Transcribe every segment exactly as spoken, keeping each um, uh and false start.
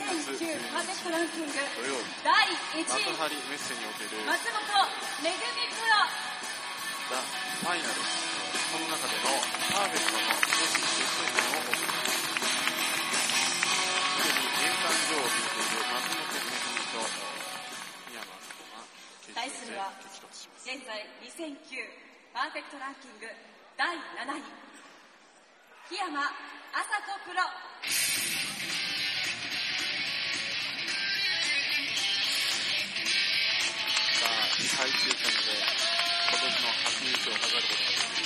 せんきゅうパーフェクトランキング土曜日だいいちい幕張メッセにおける松本めぐみプロザ・ファイナル、その中でのパーフェクトの女子ベストじゅうをお送りします。すでに年間女王を決めている松本めぐみと檜山麻子が決勝で激突します。 現在にせんきゅうパーフェクトランキングだいなない檜山麻子プロ。 さあ、最終戦で今年の初優勝を飾ることができました。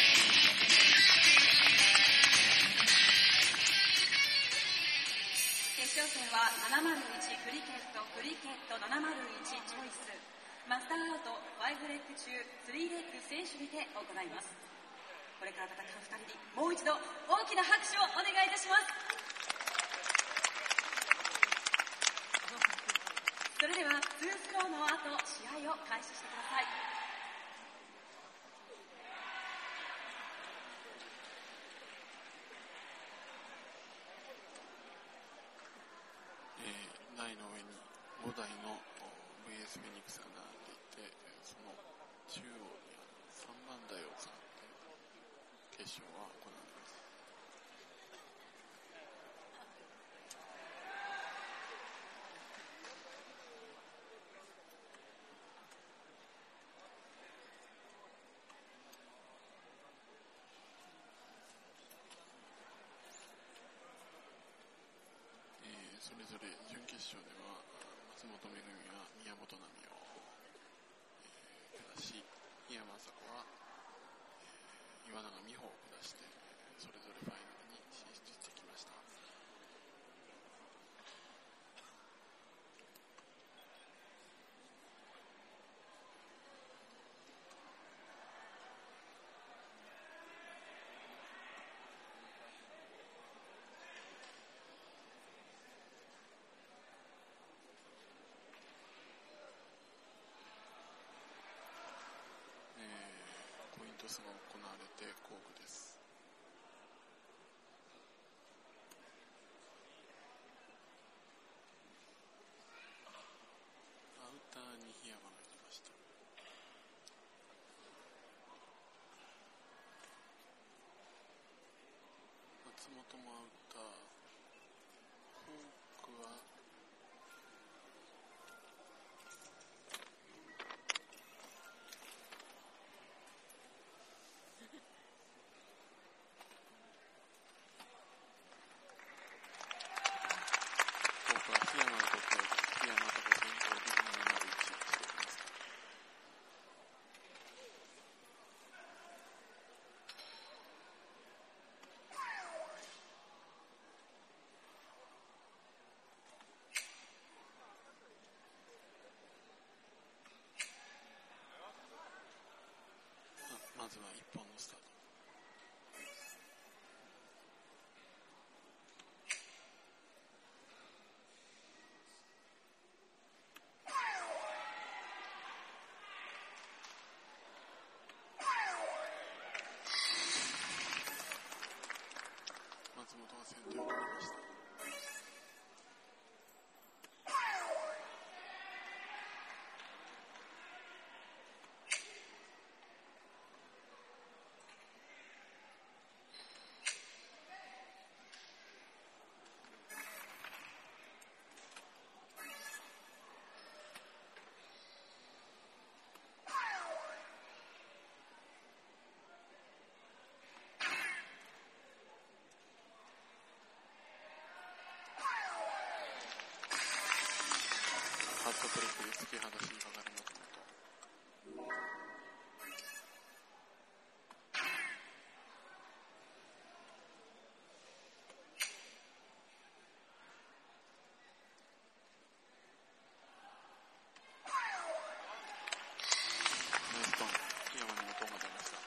決勝戦はななまるいちクリケットクリケットななまるいちチョイスマスターアウトごレッグ中さんレッグ選手にて行います。これから戦うふたりにもう一度大きな拍手をお願いいたします。それではツースローの後試合を開始してください。 えー、台の上にごだいの ブイエス フェニックスが並んでいて、その中央にあるさんばん台を使って決勝は行われます。それぞれ準決勝では松本めぐみは宮本奈美を、えー、下し、檜山麻子は、えー、岩永美穂を下して、それぞれファイナルに進出してきました。コイントスが行われて交互です。アウターに檜山が行きました。松本もアウター、フォークは檜山の時は檜山とか先頭でななまるいちしています。まずはいっぽんのスタート。松本が先手を取りました。ハットトリックで突き放しにかかる松本。ナイストン、檜山にもトンが出ました。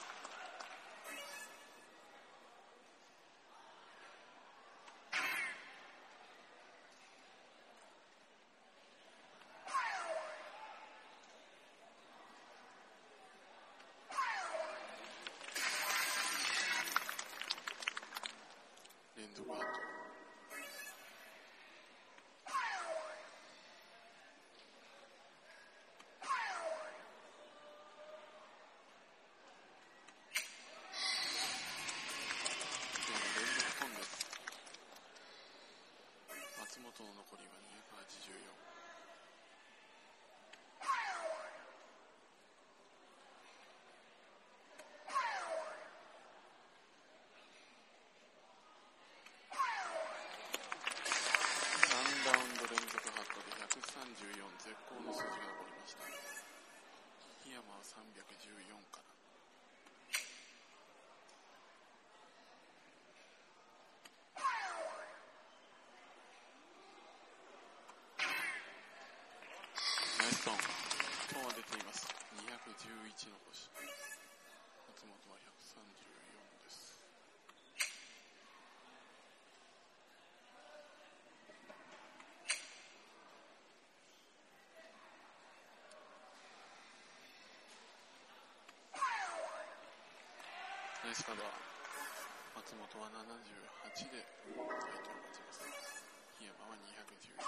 連続アウト。 松本の残りはにひゃくはちじゅうよん。さんラウンド連続ハットでひゃくさんじゅうよん、絶好の数字が残りました。檜山はさんびゃくじゅうよんから。ナイストーン。トーンは出ています。にひゃくじゅういちの星。松本はひゃくさんじゅうよんです。ナイスカードは松本はななじゅうはちで相手を勝ちます。檜山はにひゃくじゅういち。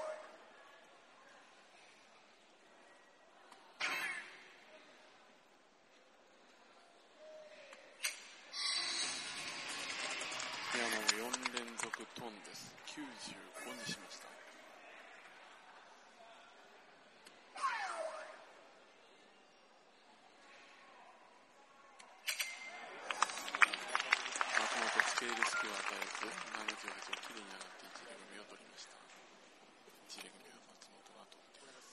檜山もよん連続トンです。きゅうじゅうごにしました。松本スケールスキを与えずななじゅうはちをきれいに上がっていちレ組を取りました。いちレ組は松本が取っています。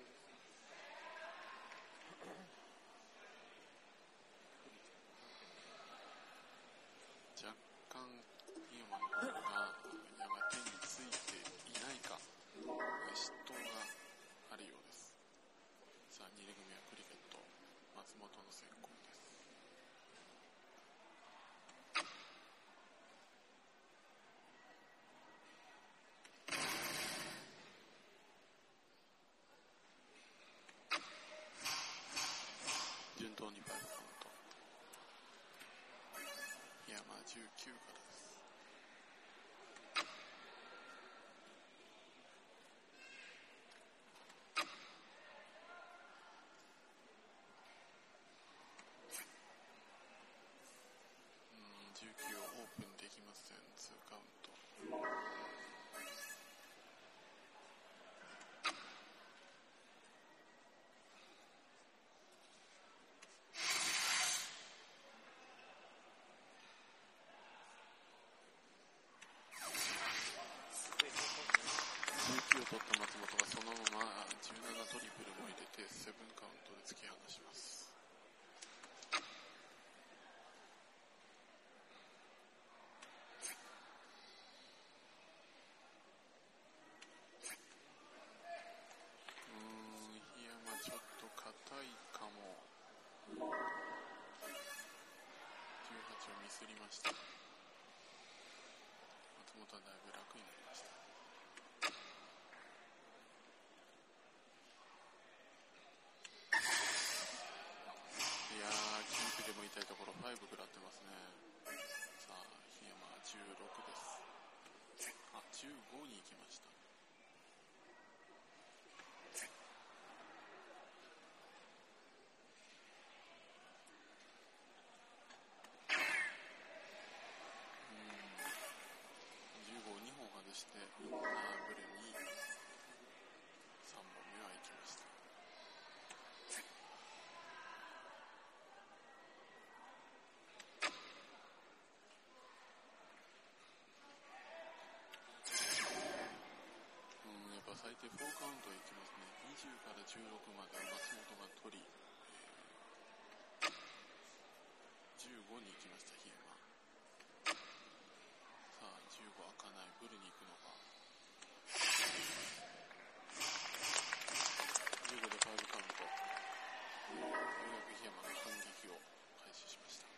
若干檜山の方が矢が手についていないか失投があるようです。さあにレ組はクリケット松本の先行です。順当にファイブカウント。檜山はじゅうきゅうからです。うんじゅうきゅうをオープンできません。ツーカウント。じゅうきゅうを取った松本がそのままじゅうななトリプルも入れてセブンカウントで突き放します。うーん檜山ちょっと硬いかも。じゅうはちをミスりました。松本はだいぶ楽になりました。いやーキープでも痛いところご食らってますね。さあ檜山はじゅうろくです。あじゅうごに行きました。じゅうごをにほん外してインナーブレにさんぼんめは行きました。うんやっぱ最低よんカウントいきますね。にじゅうからじゅうろくまで松本が取り、えー、じゅうごに行きました檜山。さあじゅうご開かない。ブルに行くのか。じゅうごでごカウント。ようやく檜山が反撃を開始しました。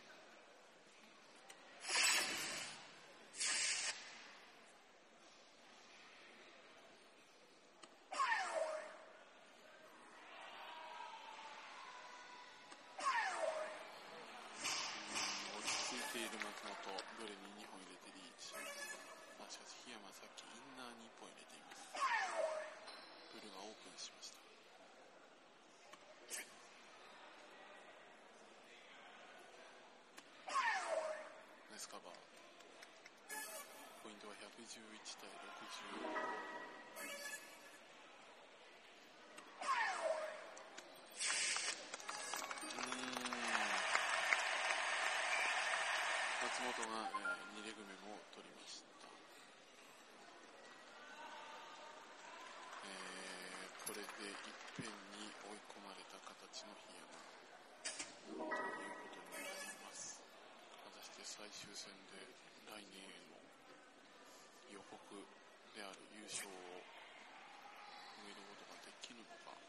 落ち着いている松本。ブルににほん入れてリーチ。あしかし檜山さっきインナーにいっぽん入れています。ブルがオープンしました。ナイスカバー。ポイントはひゃくじじゅういちたいろくじゅう。松本が、えー、にレグ目も取りました。えー、これでいっぺんに追い込まれた形の檜山ということになります。果たして最終戦で来年への予告である優勝を埋めることができるのか。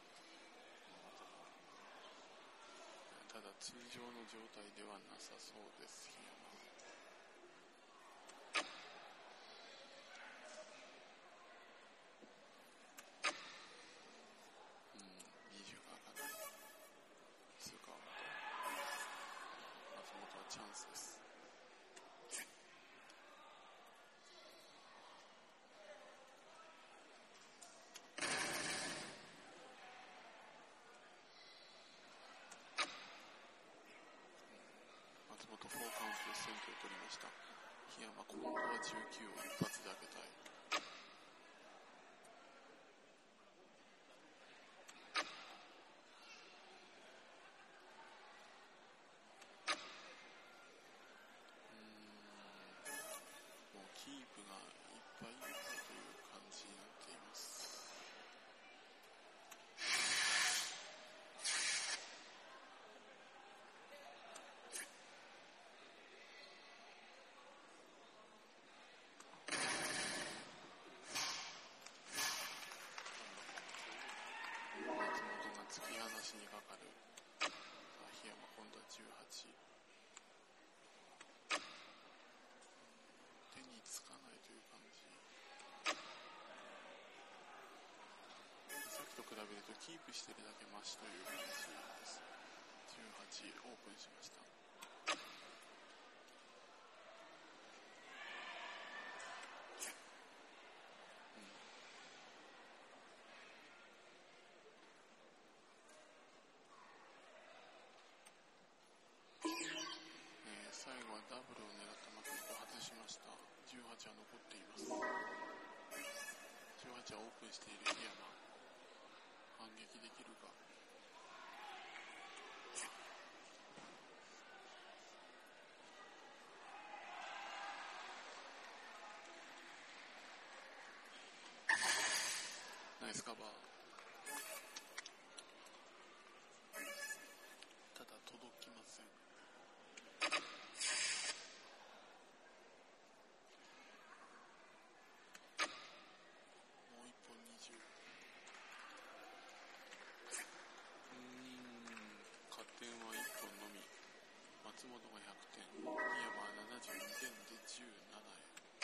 ただ通常の状態ではなさそうです。檜山、うん、にじゅうが上がる通過アウト。松本はチャンスです。松本フォーカウントで先手を取りました。檜山、今度はじゅうきゅうを一発で上げたい。うーん、もうキープがいっぱいいっぱいという感じになっています。突き放しにかかる。さあ檜山、今度はじゅうはち。手につかないという感じ。さっきと比べるとキープしてるだけマシという感じです。じゅうはちオープンしました。最後はダブルを狙った松本を外しました。じゅうはちは残っています。じゅうはちはオープンしている檜山、反撃できるか。ナイスカバー。ただ届きません。松本がひゃくてん、檜山はななじゅうにてんでじゅうななへ。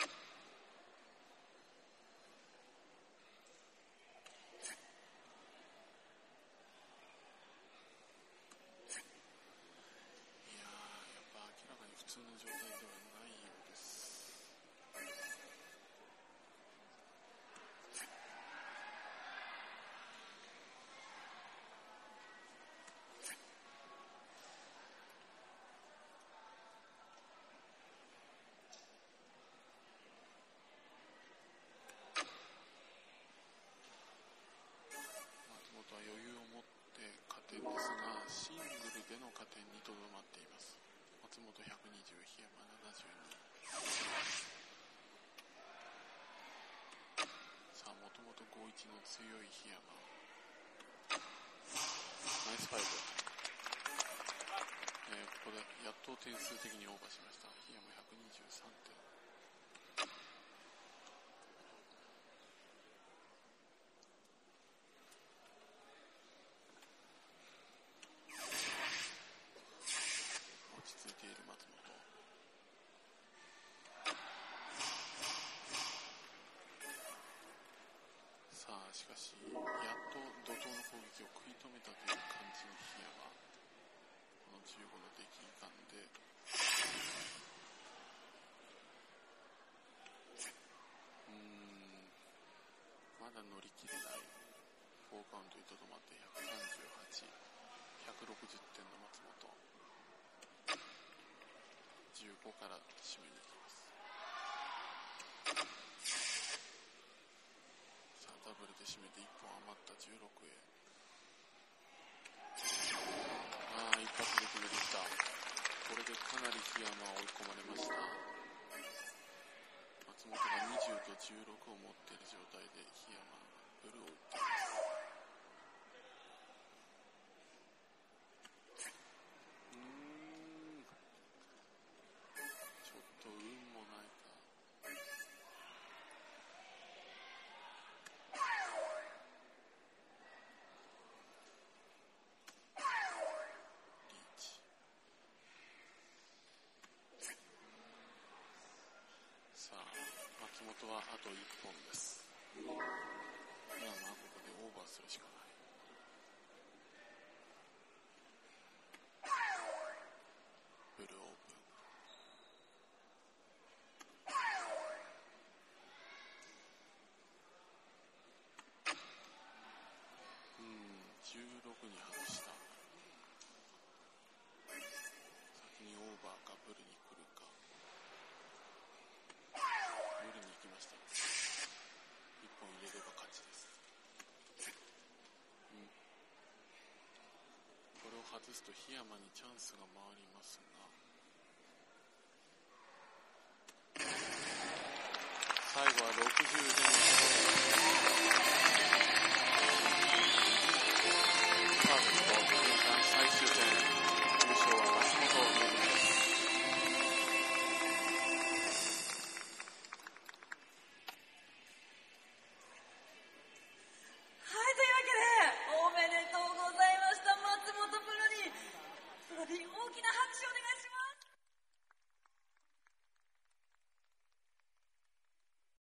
いやー、やっぱ明らかに普通の状態ではないようです。余裕を持って加点ですが、シングルでの加点にとどまっています。松本ひゃくにじゅう、檜山ななじゅうに。さあ、もともとごたいいちの強い檜山。ナイスファイブ。えー、ここでやっと点数的にオーバーしました。檜山ひゃくにじゅうさんてん。ついている松本。さあしかしやっと怒涛の攻撃を食い止めたという感じの檜山、このじゅうごの出来いかんでうーんまだ乗り切れない。フォーカウントにとどまってひゃくさんじゅうはち、ひゃくろくじゅってんの松本。じゅうごから締めに行きます。 締めていっぽん余ったじゅうろくへ。ああ、一発で決めてきた。これでかなり檜山は追い込まれました。松本がにじゅうとじゅうろくを持っている状態で檜山がブルーを打っています。うーん、ちょっと運もないか。リーチ。さあ、松本はあといっぽんです。檜山はここでオーバーするしかない。ブルーオープン。うーん、じゅうろくに外した。先にオーバーかブルに来るか。ブルに行きました。いっぽん入れれば勝ちです。うん、これを外すと檜山にチャンスが回りますが、最後はろくじゅうでのパーフェクト年間最終戦、優勝は松本めぐみです。 はい、というわけでおめでとうございました。松本プロにプロに大きな拍手をお願い